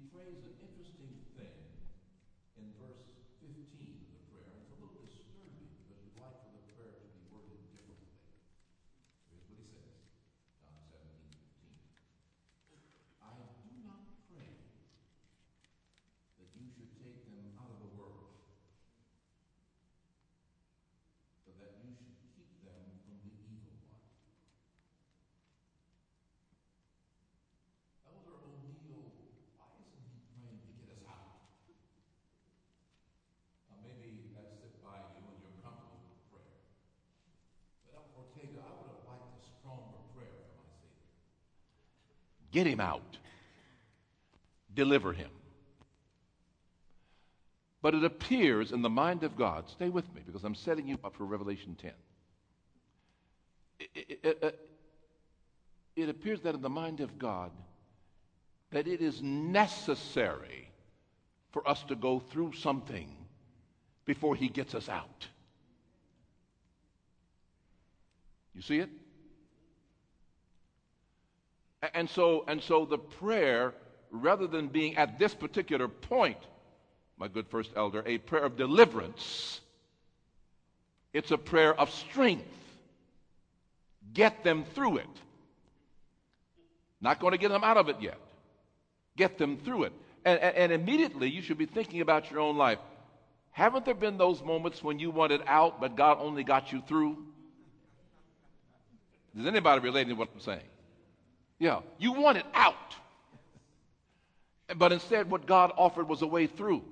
phrase an interesting thing in verse 15 of the prayer. It's a little disturbing because you'd like for the prayer to be worded differently. Here's what he says, John 17:15. I do not pray that you should take them out of the world, but that you should keep them from the evil one. Elder O'Neill, why isn't he praying to get us out? Maybe that's it by you and you're comfortable with prayer. But Elder Ortega, I would have liked a stronger prayer for my Savior. Get him out. Deliver him. But it appears in the mind of God, stay with me because I'm setting you up for Revelation 10. It appears that in the mind of God that it is necessary for us to go through something before he gets us out. You see it? And so the prayer, rather than being at this particular point, my good first elder, a prayer of deliverance, it's a prayer of strength. Get them through it. Not going to get them out of it yet. Get them through it. And immediately you should be thinking about your own life. Haven't there been those moments when you wanted out, but God only got you through? Is anybody relating to what I'm saying? Yeah, you wanted out. But instead what God offered was a way through.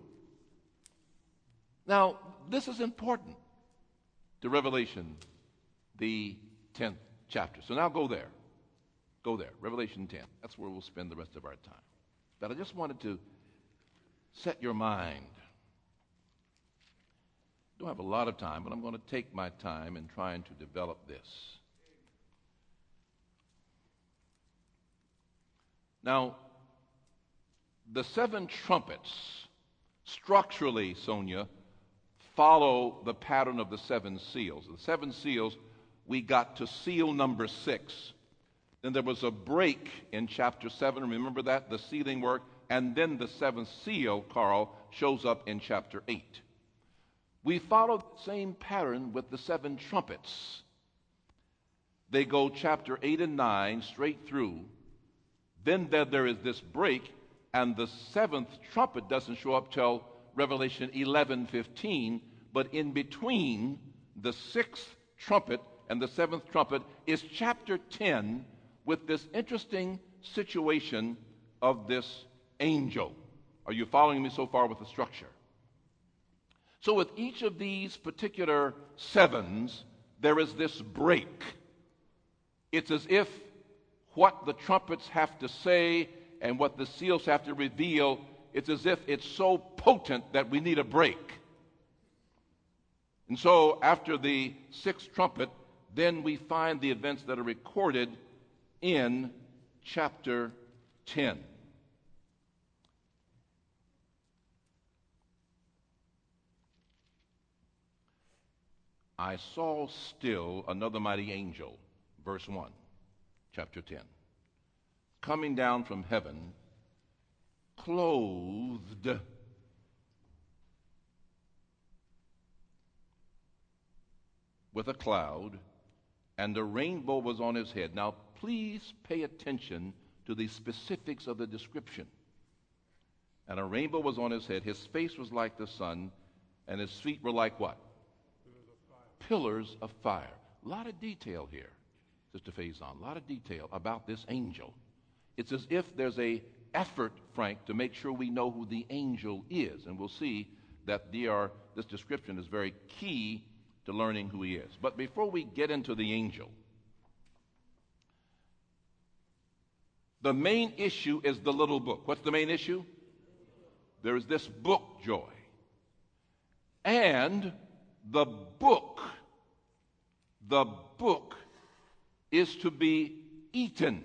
Now, this is important to Revelation, the 10th chapter. So now go there. Go there, Revelation 10. That's where we'll spend the rest of our time. But I just wanted to set your mind. Don't have a lot of time, but I'm going to take my time in trying to develop this. Now, the seven trumpets, structurally, Sonia, follow the pattern of the seven seals. The seven seals, we got to seal number 6. Then there was a break in chapter 7. Remember that? The sealing work. And then the seventh seal, Carl, shows up in chapter 8. We follow the same pattern with the seven trumpets. They go chapter 8 and 9 straight through. Then there is this break, and the seventh trumpet doesn't show up till Revelation 11:15, but in between the sixth trumpet and the seventh trumpet is chapter 10 with this interesting situation of this angel. Are you following me so far with the structure? So with each of these particular sevens, there is this break. It's as if what the trumpets have to say and what the seals have to reveal, it's as if it's so potent that we need a break. And so after the sixth trumpet, then we find the events that are recorded in chapter 10. I saw still another mighty angel, verse 1, chapter 10, coming down from heaven, clothed with a cloud, and a rainbow was on his head. Now, please pay attention to the specifics of the description. And a rainbow was on his head. His face was like the sun, and his feet were like what? Pillars of fire. A lot of detail here, Sister Faison. A lot of detail about this angel. It's as if there's a effort, Frank, to make sure we know who the angel is. And we'll see that this description is very key to learning who he is. But before we get into the angel, the main issue is the little book. What's the main issue? There is this book, Joy. And the book is to be eaten.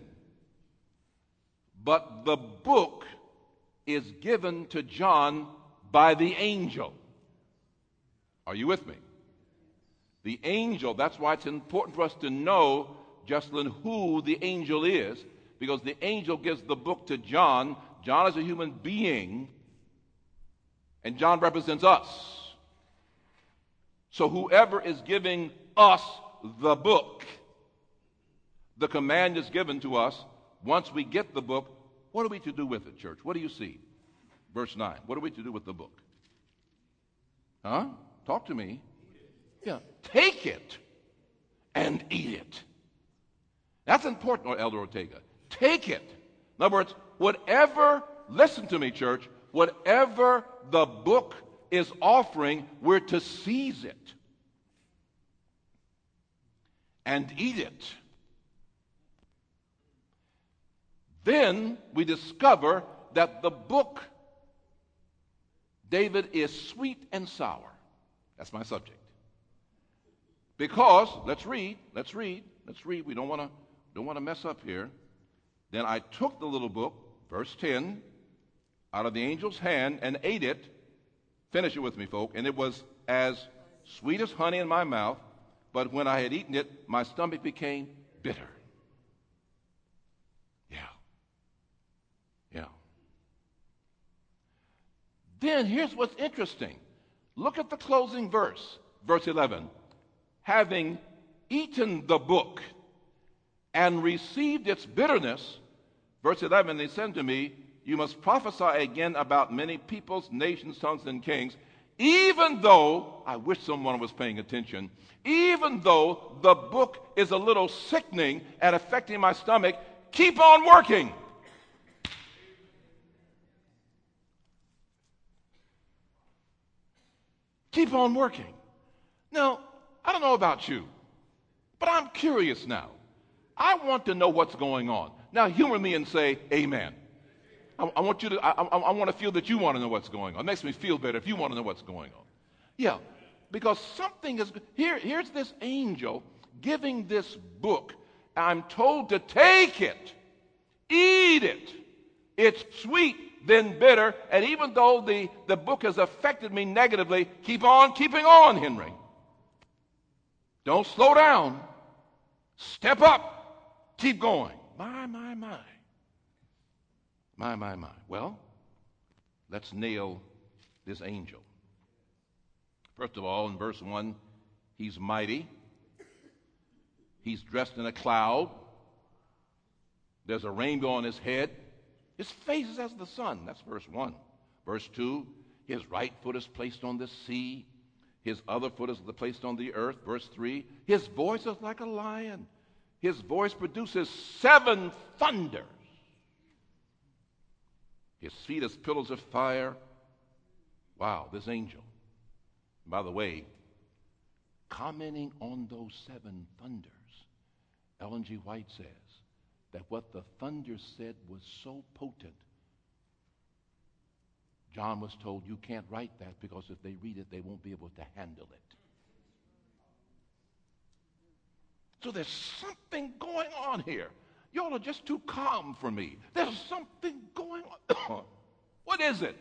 But the book is given to John by the angel. Are you with me? The angel, that's why it's important for us to know, Jocelyn, who the angel is, because the angel gives the book to John. John is a human being, and John represents us. So whoever is giving us the book, the command is given to us. Once we get the book, what are we to do with it, church? What do you see? Verse 9. What are we to do with the book? Huh? Talk to me. Yeah. Take it and eat it. That's important, Elder Ortega. Take it. In other words, whatever, listen to me, church, whatever the book is offering, we're to seize it and eat it. Then we discover that the book, David, is sweet and sour. That's my subject. Because, let's read. We don't want to mess up here. Then I took the little book, verse 10, out of the angel's hand and ate it. Finish it with me, folk. And it was as sweet as honey in my mouth, but when I had eaten it, my stomach became bitter. Yeah. Then here's what's interesting. Look at the closing verse, verse 11. Having eaten the book and received its bitterness, verse 11, they said to me, you must prophesy again about many peoples, nations, tongues, and kings, even though, I wish someone was paying attention, even though the book is a little sickening and affecting my stomach, keep on working. Keep on working. Now, I don't know about you, but I'm curious now. I want to know what's going on. Now, humor me and say, amen. I want to feel that you want to know what's going on. It makes me feel better if you want to know what's going on. Yeah, because something is, here's this angel giving this book. I'm told to take it, eat it. It's sweet, then bitter, and even though the book has affected me negatively, keep on keeping on, Henry. Don't slow down. Step up. Keep going. My. Well, let's nail this angel. First of all, in verse 1, he's mighty. He's dressed in a cloud. There's a rainbow on his head. His face is as the sun. That's verse 1. Verse 2, his right foot is placed on the sea. His other foot is placed on the earth. Verse 3, his voice is like a lion. His voice produces 7 thunders. His feet as pillars of fire. Wow, this angel. By the way, commenting on those 7 thunders, Ellen G. White says that what the thunder said was so potent, John was told, you can't write that because if they read it, they won't be able to handle it. So there's something going on here. Y'all are just too calm for me. There's something going on. What is it?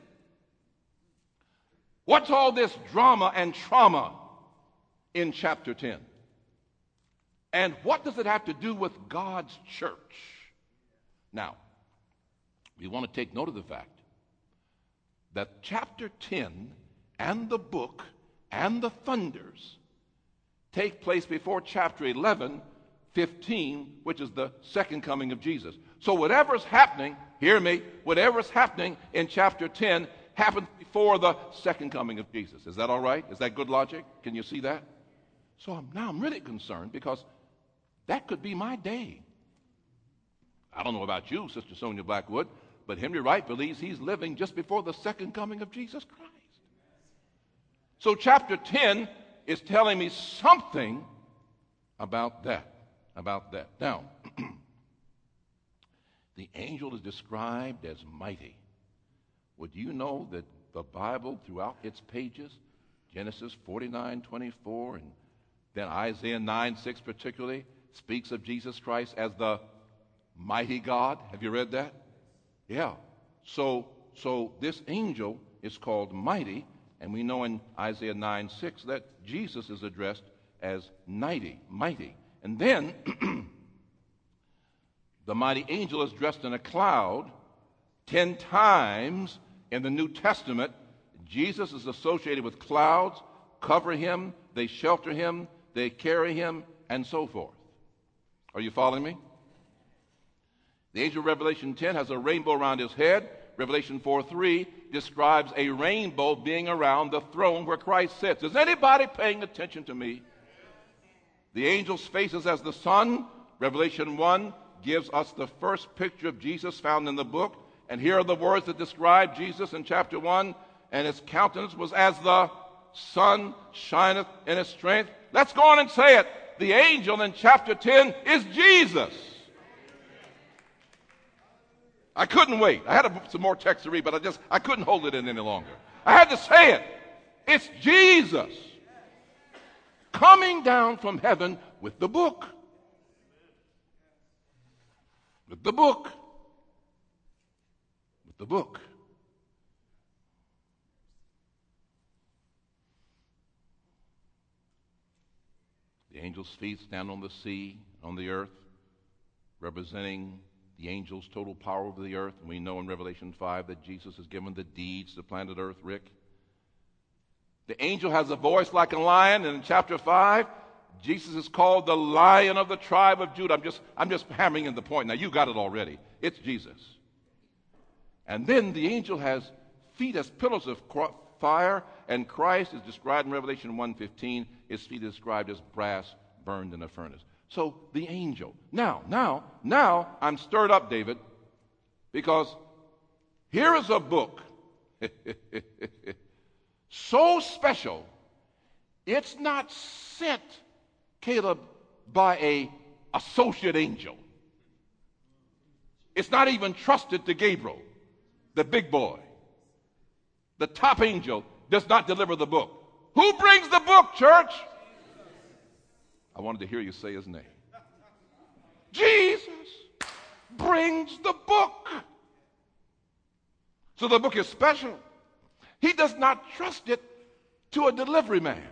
What's all this drama and trauma in chapter 10? And what does it have to do with God's church? Now, we want to take note of the fact that chapter 10 and the book and the thunders take place before chapter 11, 15, which is the second coming of Jesus. So whatever's happening, hear me, whatever's happening in chapter 10 happens before the second coming of Jesus. Is that all right? Is that good logic? Can you see that? So now I'm really concerned because that could be my day. I don't know about you, Sister Sonia Blackwood, but Henry Wright believes he's living just before the second coming of Jesus Christ. So chapter 10 is telling me something about that. Now, the angel is described as mighty. Would you know that the Bible, throughout its pages, Genesis 49:24, and then Isaiah 9:6 particularly, speaks of Jesus Christ as the mighty God? Have you read that? Yeah. So this angel is called mighty, and we know in Isaiah 9:6 that Jesus is addressed as mighty. And then the mighty angel is dressed in a cloud, 10 times in the New Testament, Jesus is associated with clouds, cover him, they shelter him, they carry him, and so forth. Are you following me? The angel of Revelation 10 has a rainbow around his head. Revelation 4:3 describes a rainbow being around the throne where Christ sits. Is anybody paying attention to me? The angel's face is as the sun. Revelation 1 gives us the first picture of Jesus found in the book. And here are the words that describe Jesus in chapter 1. And his countenance was as the sun shineth in his strength. Let's go on and say it. The angel in chapter 10 is Jesus. I couldn't wait. I had some more text to read, but I couldn't hold it in any longer. I had to say it. It's Jesus coming down from heaven with the book. With the book. With the book. The angel's feet stand on the sea, on the earth, representing the angel's total power over the earth. And we know in Revelation 5 that Jesus has given the deeds to planet earth, Rick. The angel has a voice like a lion, and in chapter 5, Jesus is called the Lion of the tribe of Judah. I'm just hammering in the point. Now, you got it already. It's Jesus. And then the angel has feet as pillars of fire, and Christ is described in Revelation 1:15. His feet are described as brass burned in a furnace. So the angel. Now, I'm stirred up, David, because here is a book so special, it's not sent, Caleb, by a associate angel. It's not even trusted to Gabriel, the big boy. The top angel does not deliver the book. Who brings the book, church? I wanted to hear you say his name. Jesus brings the book. So the book is special. He does not trust it to a delivery man.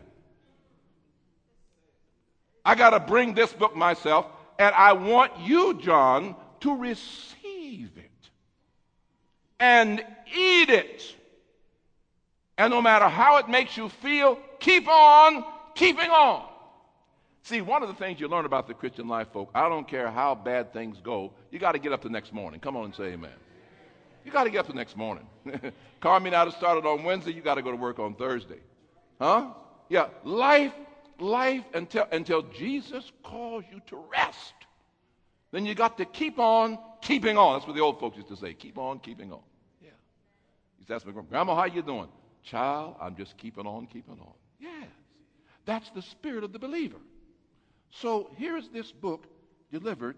I got to bring this book myself, and I want you, John, to receive it and eat it. And no matter how it makes you feel, keep on keeping on. See, one of the things you learn about the Christian life, folk, I don't care how bad things go, you got to get up the next morning. Come on and say amen. You got to get up the next morning. Car may not have started on Wednesday, you got to go to work on Thursday. Huh? Yeah, life until Jesus calls you to rest. Then you got to keep on keeping on. That's what the old folks used to say. Keep on keeping on. Yeah. He used to ask me, Grandma, how you doing? Child, I'm just keeping on keeping on. Yes. That's the spirit of the believer. So here's this book delivered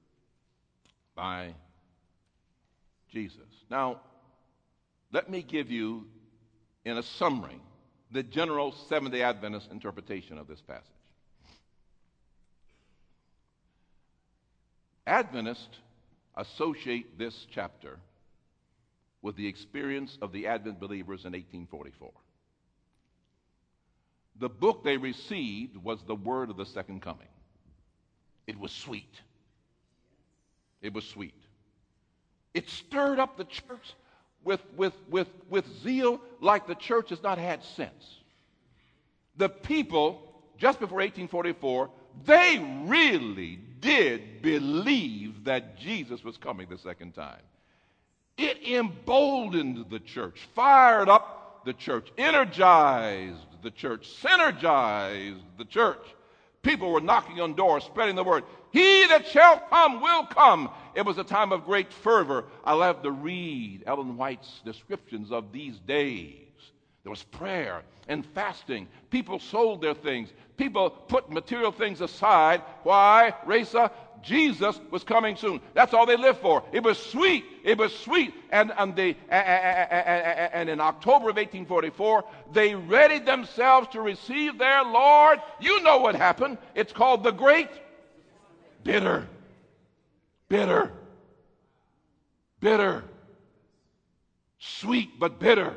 by Jesus. Now, let me give you, in a summary, the general Seventh-day Adventist interpretation of this passage. Adventists associate this chapter with the experience of the Advent believers in 1844. The book they received was the word of the second coming. It was sweet. It was sweet. It stirred up the church with zeal like the church has not had since. The people, just before 1844, they really did believe that Jesus was coming the second time. It emboldened the church, fired up the church, energized the church, synergized the church. People were knocking on doors, spreading the word. He that shall come will come. It was a time of great fervor. I love to read Ellen White's descriptions of these days. There was prayer and fasting. People sold their things. People put material things aside. Why, Rasa? Jesus was coming soon. That's all they lived for. It was sweet. It was sweet. And in October of 1844, they readied themselves to receive their Lord. You know what happened. It's called the Great Bitter. Bitter. Bitter. Sweet but bitter.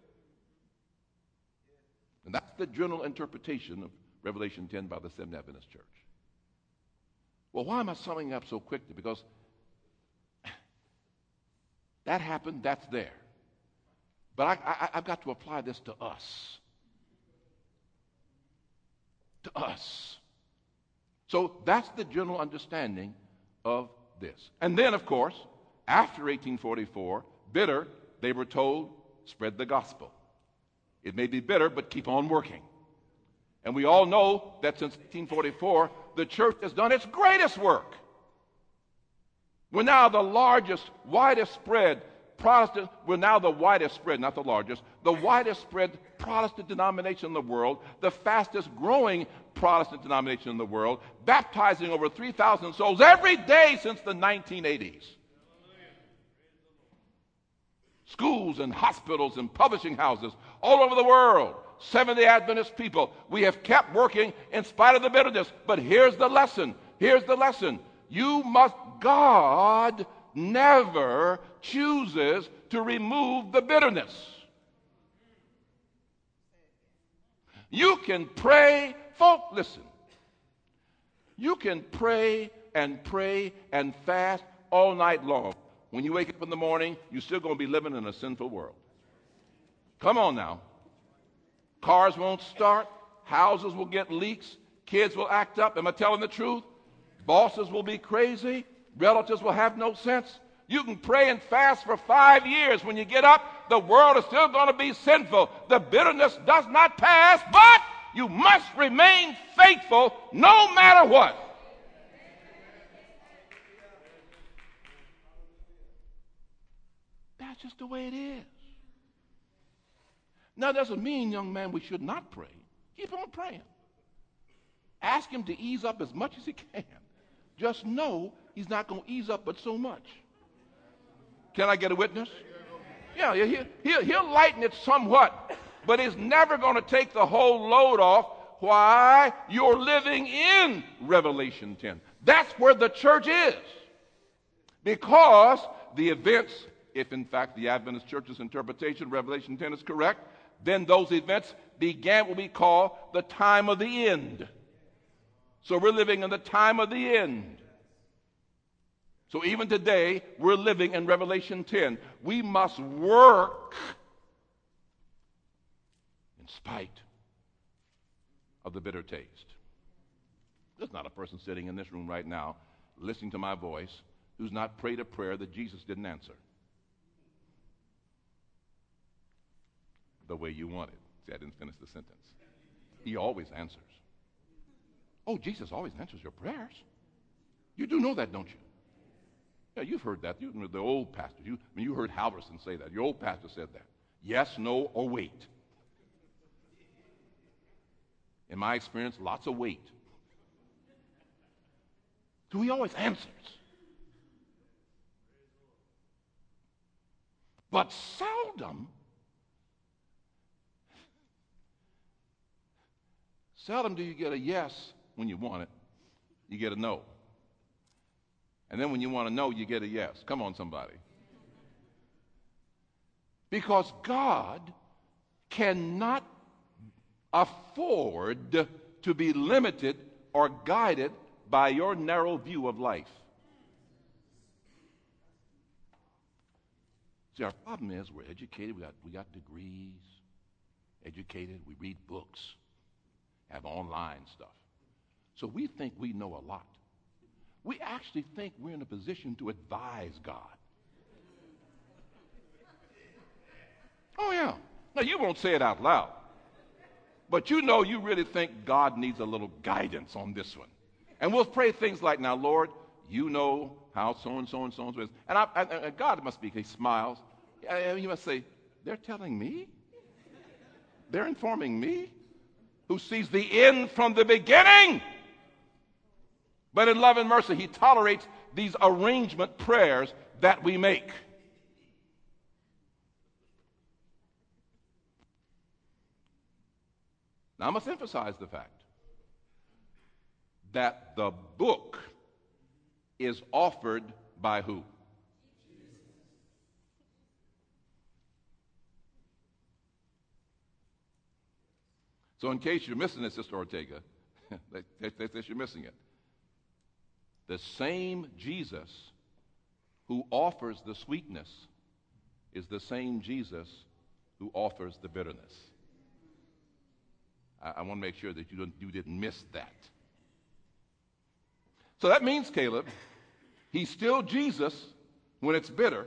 And that's the general interpretation of Revelation 10 by the Seventh-day Adventist Church. Well, why am I summing up so quickly? Because That happened, that's there. But I've got to apply this to us. To us. So that's the general understanding of this. And then, of course, after 1844, bitter, they were told, spread the gospel. It may be bitter, but keep on working. And we all know that since 1844, the church has done its greatest work. We're now the largest, widest spread Protestant, we're now the widest spread, not the largest, the widest spread Protestant denomination in the world, the fastest growing Protestant denomination in the world, baptizing over 3,000 souls every day since the 1980s. Schools and hospitals and publishing houses all over the world. Seventh-day Adventist people. We have kept working in spite of the bitterness. But here's the lesson. Here's the lesson. God never chooses to remove the bitterness. You can pray, folk, listen. You can pray and fast all night long. When you wake up in the morning, you're still going to be living in a sinful world. Come on now. Cars won't start. Houses will get leaks. Kids will act up. Am I telling the truth? Bosses will be crazy. Relatives will have no sense. You can pray and fast for 5 years. When you get up, the world is still going to be sinful. The bitterness does not pass, but you must remain faithful no matter what. That's just the way it is. Now, that doesn't mean, young man, we should not pray. Keep on praying. Ask him to ease up as much as he can. Just know he's not going to ease up but so much. Can I get a witness? Yeah, he'll lighten it somewhat, but he's never going to take the whole load off. Why? You're living in Revelation 10. That's where the church is. Because the events, if in fact the Adventist Church's interpretation of Revelation 10 is correct, then those events began what we call the time of the end. So we're living in the time of the end. So even today, we're living in Revelation 10. We must work in spite of the bitter taste. There's not a person sitting in this room right now listening to my voice who's not prayed a prayer that Jesus didn't answer the way you want it. See, I didn't finish the sentence. He always answers. Oh, Jesus always answers your prayers. You do know that, don't you? Yeah, you've heard that. The old pastors. You heard Halverson say that. Your old pastor said that. Yes, no, or wait. In my experience, lots of wait. So he always answers. But seldom do you get a yes when you want it. You get a no. And then when you want to know, you get a yes. Come on, somebody. Because God cannot afford to be limited or guided by your narrow view of life. See, our problem is we're educated, we got degrees, educated, we read books, have online stuff. So we think we know a lot. We actually think we're in a position to advise God. Oh, yeah. Now, you won't say it out loud. But you know you really think God needs a little guidance on this one. And we'll pray things like, now, Lord, you know how so-and-so and so-and-so is. And God must be, he smiles. He must say, they're telling me? They're informing me? Who sees the end from the beginning? But in love and mercy, he tolerates these arrangement prayers that we make. Now, I must emphasize the fact that the book is offered by who? So in case you're missing it, Sister Ortega, in case you're missing it, the same Jesus who offers the sweetness is the same Jesus who offers the bitterness. I want to make sure that you didn't miss that. So that means, Caleb, he's still Jesus when it's bitter,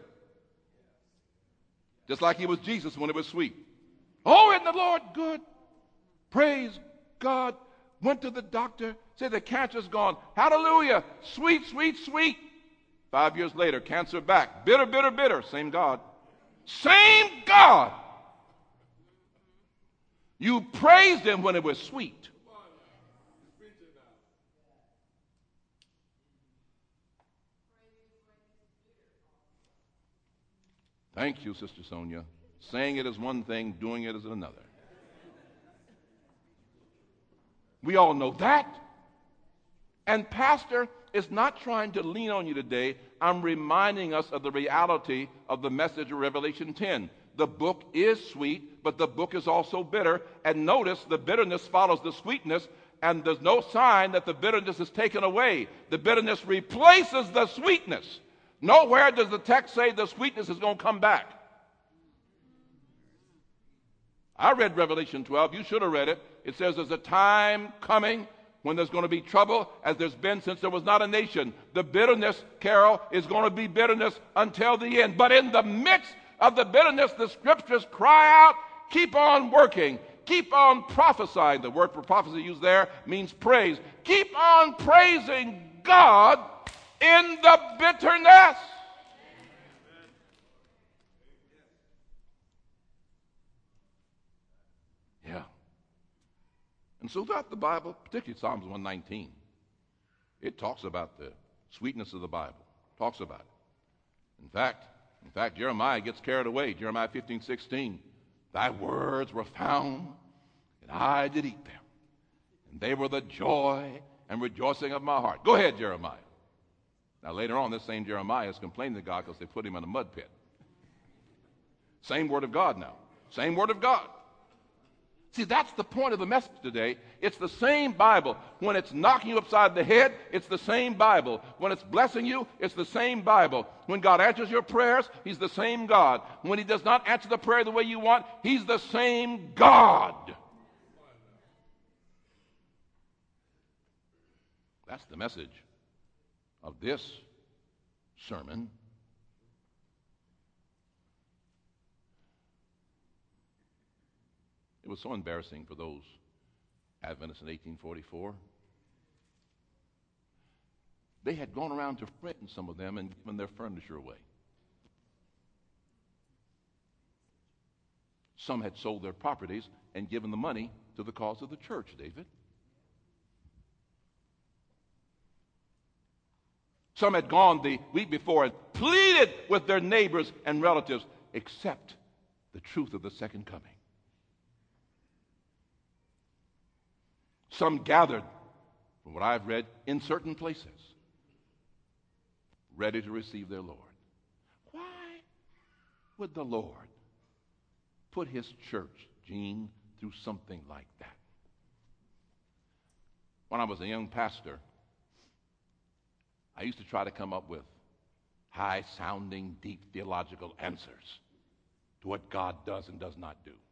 just like he was Jesus when it was sweet. Oh, isn't the Lord good? Praise God. Went to the doctor, said the cancer's gone. Hallelujah. Sweet, sweet, sweet. 5 years later, cancer back. Bitter, bitter, bitter. Same God. Same God. You praised him when it was sweet. Thank you, Sister Sonia. Saying it is one thing, doing it is another. We all know that. And Pastor is not trying to lean on you today. I'm reminding us of the reality of the message of Revelation 10. The book is sweet, but the book is also bitter. And notice the bitterness follows the sweetness, and there's no sign that the bitterness is taken away. The bitterness replaces the sweetness. Nowhere does the text say the sweetness is going to come back. I read Revelation 12. You should have read it. It says there's a time coming when there's going to be trouble, as there's been since there was not a nation. The bitterness, Carol, is going to be bitterness until the end. But in the midst of the bitterness, the scriptures cry out, keep on working, keep on prophesying. The word for prophecy used there means praise. Keep on praising God in the bitterness. Yeah. And so throughout the Bible, particularly Psalms 119, it talks about the sweetness of the Bible. Talks about it. In fact, Jeremiah gets carried away. Jeremiah 15:16. Thy words were found, and I did eat them. And they were the joy and rejoicing of my heart. Go ahead, Jeremiah. Now later on, this same Jeremiah is complaining to God because they put him in a mud pit. Same word of God now. Same word of God. See, that's the point of the message today. It's the same Bible. When it's knocking you upside the head, it's the same Bible. When it's blessing you, it's the same Bible. When God answers your prayers, he's the same God. When he does not answer the prayer the way you want, he's the same God. That's the message of this sermon. It was so embarrassing for those Adventists in 1844. They had gone around to frighten some of them and given their furniture away. Some had sold their properties and given the money to the cause of the church, David. Some had gone the week before and pleaded with their neighbors and relatives, accept the truth of the second coming. Some gathered, from what I've read, in certain places, ready to receive their Lord. Why would the Lord put his church, Gene, through something like that? When I was a young pastor, I used to try to come up with high-sounding, deep theological answers to what God does and does not do.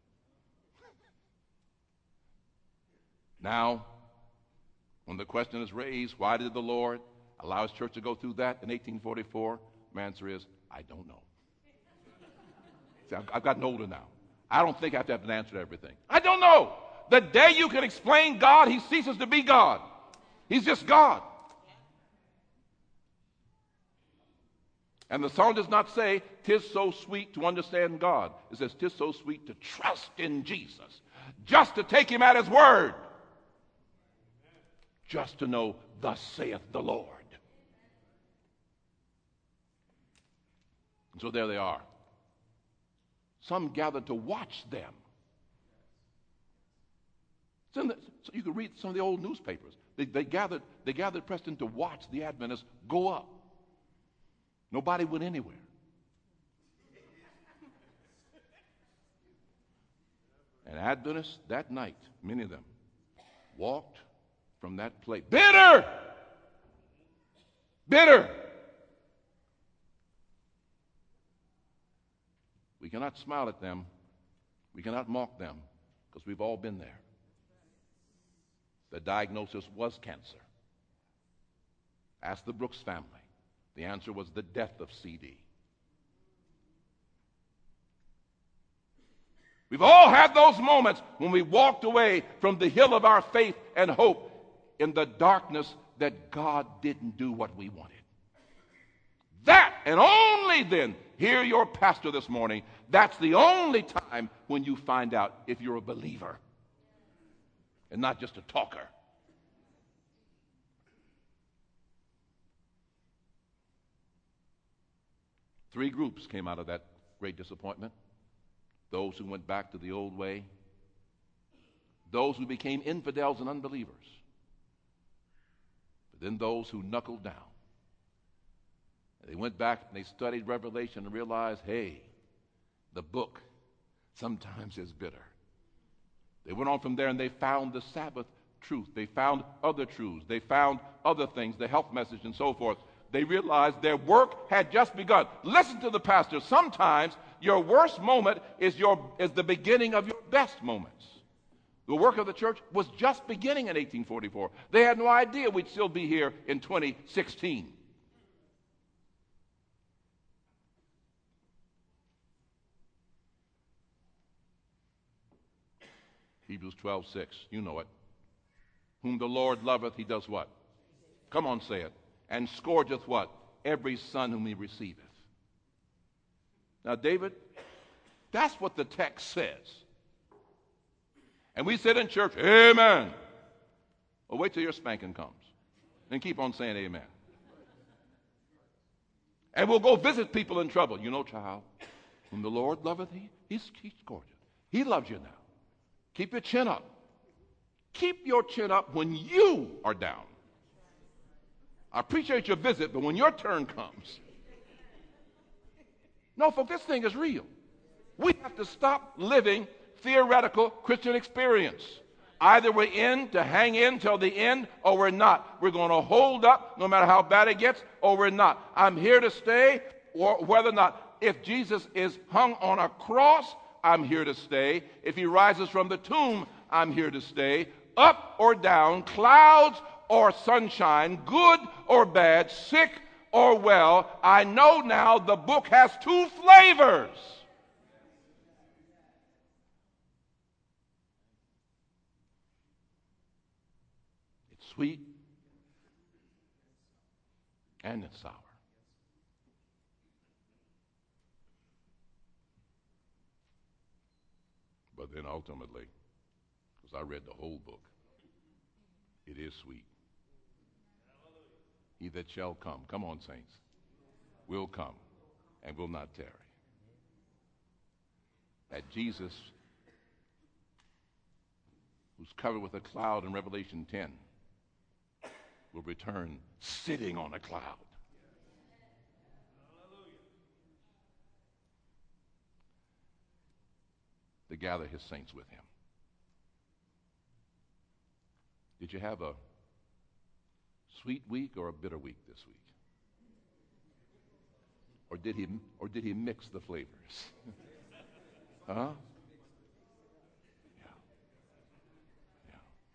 Now, when the question is raised, why did the Lord allow his church to go through that in 1844? My answer is, I don't know. See, I've gotten older now. I don't think I have to have an answer to everything. I don't know. The day you can explain God, he ceases to be God. He's just God. And the song does not say, 'tis so sweet to understand God. It says, 'tis so sweet to trust in Jesus. Just to take him at his word. Just to know, thus saith the Lord. And so there they are. Some gathered to watch them. So you can read some of the old newspapers. They gathered, Preston, to watch the Adventists go up. Nobody went anywhere. And Adventists that night, many of them, walked from that place. Bitter! Bitter! We cannot smile at them. We cannot mock them because we've all been there. The diagnosis was cancer. Ask the Brooks family. The answer was the death of CD. We've all had those moments when we walked away from the hill of our faith and hope in the darkness that God didn't do what we wanted. That, and only then, hear your pastor this morning, that's the only time when you find out if you're a believer and not just a talker. Three groups came out of that great disappointment. Those who went back to the old way, those who became infidels and unbelievers, but then those who knuckled down. They went back and they studied Revelation and realized, hey, the book sometimes is bitter. They went on from there and they found the Sabbath truth. They found other truths. They found other things, the health message and so forth. They realized their work had just begun. Listen to the pastor. Sometimes your worst moment is the beginning of your best moments. The work of the church was just beginning in 1844. They had no idea we'd still be here in 2016. Hebrews 12:6, you know it. Whom the Lord loveth, he does what? Come on, say it. And scourgeth what? Every son whom he receiveth. Now, David, that's what the text says. And we sit in church, amen. Well, wait till your spanking comes. And keep on saying amen. And we'll go visit people in trouble. You know, child, whom the Lord loveth, he scourgeth. He loves you now. Keep your chin up. Keep your chin up when you are down. I appreciate your visit, but when your turn comes. No, folks, this thing is real. We have to stop living theoretical Christian experience. Either we're in to hang in till the end or we're not. We're going to hold up no matter how bad it gets or we're not. I'm here to stay, or whether or not. If Jesus is hung on a cross, I'm here to stay. If he rises from the tomb, I'm here to stay. Up or down, clouds or sunshine, good or bad, sick or well, I know now the book has two flavors. It's sweet and it's sour. But then ultimately, because I read the whole book, it is sweet. He that shall come on, saints, will come and will not tarry. That Jesus, who's covered with a cloud in Revelation 10, will return sitting on a cloud. To gather his saints with him. Did you have a sweet week or a bitter week this week? Or did he mix the flavors? Huh? Yeah. Yeah.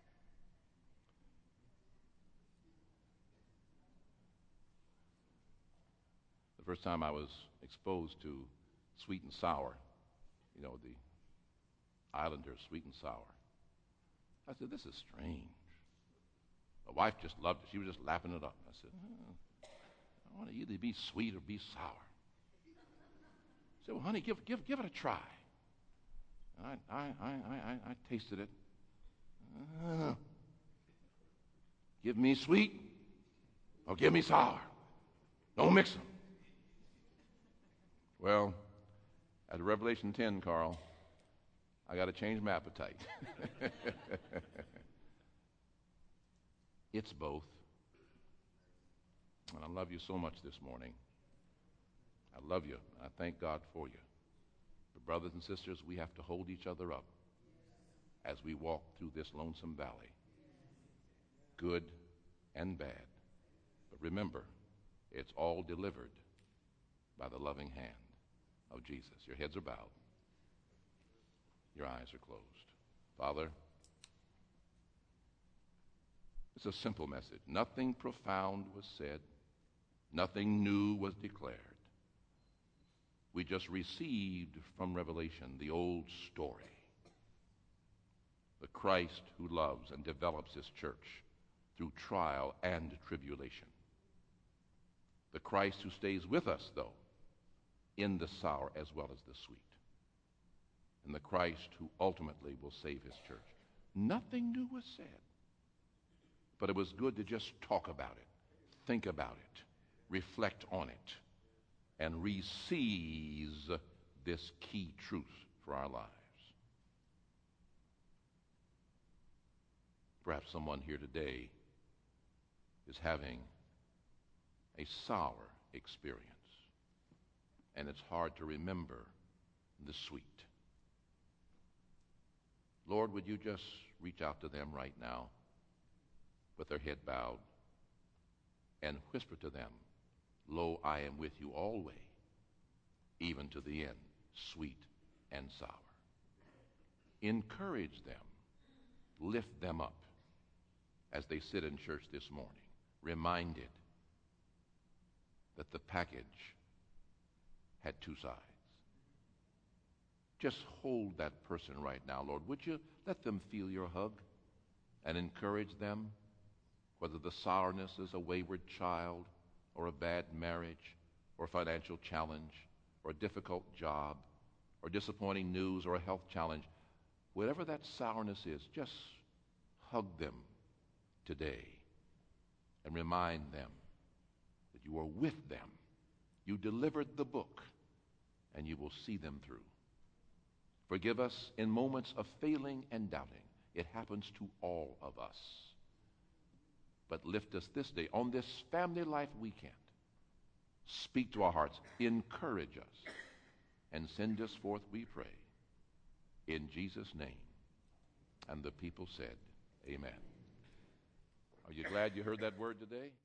The first time I was exposed to sweet and sour, you know, the Islanders, sweet and sour. I said, this is strange. My wife just loved it. She was just lapping it up. I said, I want to either be sweet or be sour. She said, well, honey, give it a try. I tasted it. Give me sweet or give me sour. Don't mix them. Well, at Revelation 10, Carl, I got to change my appetite. It's both. And I love you so much this morning. I love you. I thank God for you. But brothers and sisters, we have to hold each other up as we walk through this lonesome valley, good and bad. But remember, it's all delivered by the loving hand of Jesus. Your heads are bowed. Your eyes are closed. Father, it's a simple message. Nothing profound was said. Nothing new was declared. We just received from Revelation the old story. The Christ who loves and develops his church through trial and tribulation. The Christ who stays with us, though, in the sour as well as the sweet. And the Christ who ultimately will save his church. Nothing new was said. But it was good to just talk about it, think about it, reflect on it, and re-seize this key truth for our lives. Perhaps someone here today is having a sour experience, and it's hard to remember the sweet. Lord, would you just reach out to them right now with their head bowed and whisper to them, "Lo, I am with you always, even to the end, sweet and sour." Encourage them, lift them up as they sit in church this morning, reminded that the package had two sides. Just hold that person right now, Lord. Would you let them feel your hug and encourage them, whether the sourness is a wayward child or a bad marriage or financial challenge or a difficult job or disappointing news or a health challenge. Whatever that sourness is, just hug them today and remind them that you are with them. You delivered the book, and you will see them through. Forgive us in moments of failing and doubting. It happens to all of us. But lift us this day on this family life weekend. Speak to our hearts, encourage us, and send us forth, we pray, in Jesus' name. And the people said, amen. Are you glad you heard that word today?